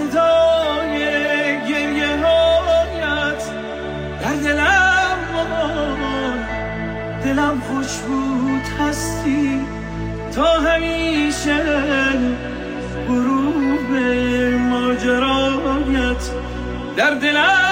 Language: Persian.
صدای گریه هایت در دلم مان. دلم خوشبود هستی تا همیشه، غروب ماجرایت در دلم